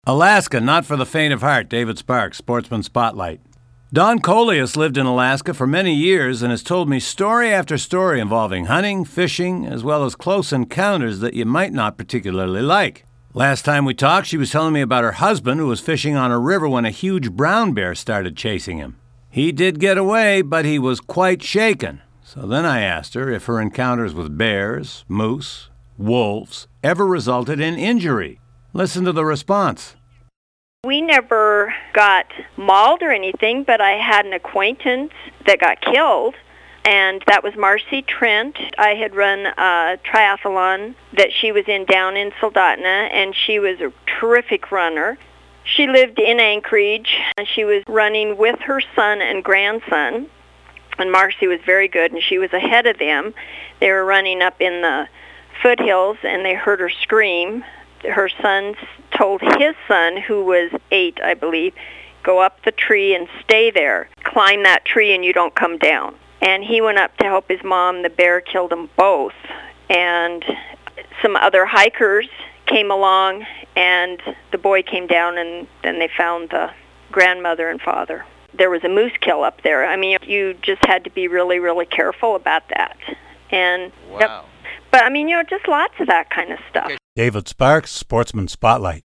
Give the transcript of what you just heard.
Alaska, not for the faint of heart. David Sparks, Sportsman Spotlight. Don Coleus lived in Alaska for many years and has told me story after story involving hunting, fishing, as well as close encounters that you might not particularly like. Last time we talked, she was telling me about her husband who was fishing on a river when a huge brown bear started chasing him. He did get away, but he was quite shaken. So then I asked her if her encounters with bears, moose, wolves ever resulted in injury. Listen to the response. We never got mauled or anything, but I had an acquaintance that got killed, and that was Marcy Trent. I had run a triathlon that she was in down in Soldotna, and she was a terrific runner. She lived in Anchorage, and she was running with her son and grandson, and Marcy was very good, and she was ahead of them. They were running up in the foothills, and they heard her scream. Her son told his son, who was 8, I believe, go up the tree and stay there. Climb that tree and you don't come down. And he went up to help his mom. The bear killed them both. And some other hikers came along, and the boy came down, and then they found the grandmother and father. There was a moose kill up there. I mean, you just had to be really, really careful about that. And wow. But, I mean, just lots of that kind of stuff. David Sparks, Sportsman Spotlight.